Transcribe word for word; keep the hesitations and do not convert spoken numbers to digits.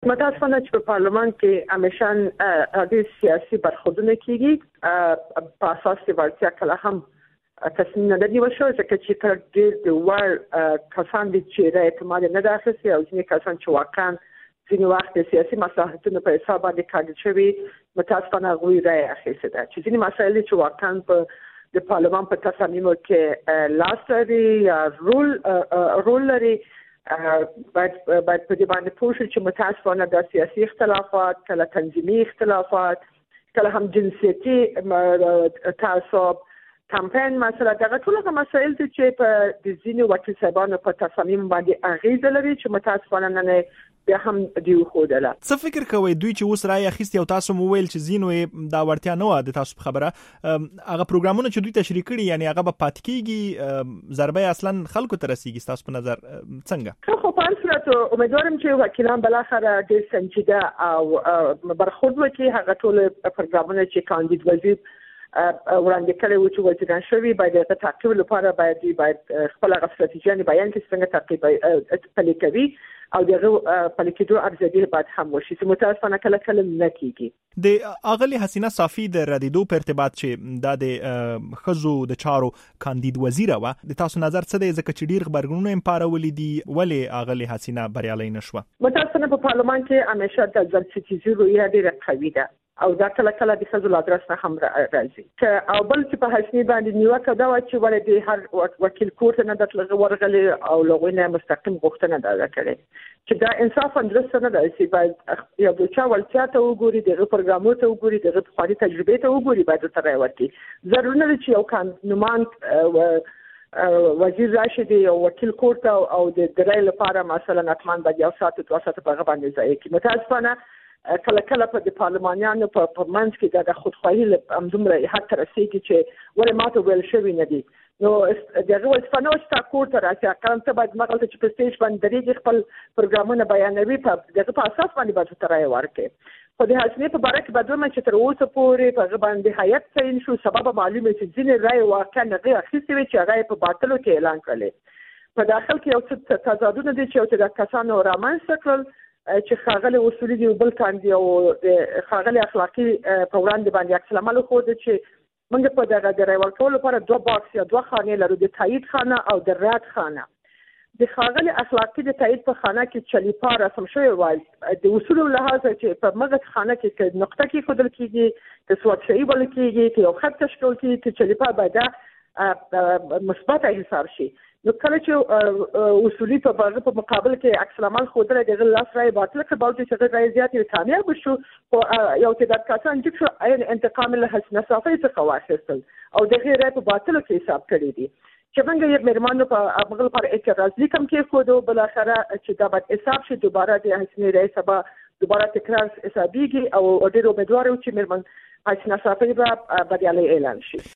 متاسفانه چې په پارلمان کې همیشه د سیاسي برخوردونه کیږي په اساس د ورتیا کله هم تصمیم نه دی وشو چې چې ډېر د ور کسان دي چې د اعتماد نه داخلي او ځینې کسان چې واقعا ځینې وخت د سیاسي مصلحتونو په حساب باندې کاندید شوي متاسفانه غوي رای اخیسته ده چې ځینې مسایل چې واقعا په د پارلمان په تصمیمو کې لاس لري یا رول رول لري باید باید په دې باندې پوه شو چې متاسفانه د سیاسي اختلافات کله تنظیمي اختلافات کله هم جنسیتي تعصب کمپاین مسله دغه ټول هغه مسایل دي چې په د ځینو وکیل صاحبانو په تصامیم باندې اغیزه لري چې متاسفانه نه بیا هم دی خوده لا څه فکر کوئ دوی چې اوس رای اخیستي او تاسو مو ویل چې ځینو دا ورتیا نه و د تاسو خبره هغه پروګرامونه چې دوی تشریح کړي یعنی هغه به پات کیږي ضربه اصلا خلکو ته رسیږي تاسو په نظر څنګه خو په اړه صورت امیدوارم چې وکیلان بالاخره ډېر سنجیده او برخورد وکړي هغه ټول پروګرامونه چې کاندید وزیر وړاندې کړي و چې وزیران شوي باید د تعقیب لپاره باید باید خپل استراتیژي بیان کړي څنګه تعقیب پلي کوي او دغه پلي کېدو ارزیابي باید هم وشي چې متاسفانه کله کله نه کیږي د اغلی حسینه صافی د ردیدو په ارتباط چې د د خزو د چارو کاندید وزیره و د تاسو نظر څه دی ځکه چې ډیر خبرګونونه امپارولې دي ولی اغلی حسینه بریالي نشوه متاسفانه په پارلمان کې همیشه د ځل ستیزي رویه ډیره قوي ده او دا کله کله د خزو لادرس نه هم راځي چې او بل چې په حسینه باندې نیوکه دا و چې ولې د هر وکیل کورت نه د لغه ورغلي او لغوی نه مستقیم غوښتنه دا کړي چې دا انصاف اندرسته نه دی چې باید یو د چا ولتیا ته وګوري دغه پروګرامو ته وګوري دغه خالي تجربه ته وګوري باید تر راوړي ضروري نه چې یو قانونمند وزیر راشد او وکیل کورت او د درای لپاره مثلا اتمان باید یو ساعت او ساعت په غو باندې ځای کې متاسفانه کله کله په د پارلمانیانو په پرمنځ کې د خودخواهی همدومره حد ته رسیږي چې ولې ماته ویل شوی نه دي نو دغه وسپانو چې کورت راځي کله ته باید مغلطه چې په سټیج باندې درې خپل پروګرامونه بیانوي په دغه په اساس باندې باید ترای ورکړي خو د حسینه په باره کې بدوم چې تر اوسه پورې په باندې هیئت تعین شو سبب معلومه چې ځینې رای واقعا نه اخیستي وي چې هغه په باطلو کې اعلان کړي په داخل کې یو څه تضادونه دي چې یو د کسانو رامنځته کړل چې خاغلی اصولي دی بل کاندي او خاغلی اخلاقی په وړاندې باندې عکس العمل خو د چې موږ په دغه د رای ورکولو لپاره دوه باکس یا دوه خانې لرو د تایید خانه او د رد خانه د خاغلی اخلاقی د تایید په خانه کې چلیپا رسم شوی وای د اصول له لحاظه چې په مغه خانه کې نقطه کې خودل کېږي د سواد شي بل کېږي چې یو خط تشکیل کېږي چې چلیپا باید مثبت حساب شي نو کله چې اصولي په بغه په مقابل کې عکس العمل خوده دغه لاس راي باطل کې باندې چې راي زیات یو کامیاب شو او یو چې د کسان چې عین انتقام له حسنه صافي څخه واخیستل او دغه راي په باطل کې حساب کړی دي چې څنګه یې مرمانو په مغل پر اعتراض لیکم کې خو دوه بل اخره چې دا باید حساب شي دوباره د حسنه راي سبا دوباره تکرار حسابيږي او ډېر امیدوار یو چې مرمن حسنه صافي به بریالي اعلان شي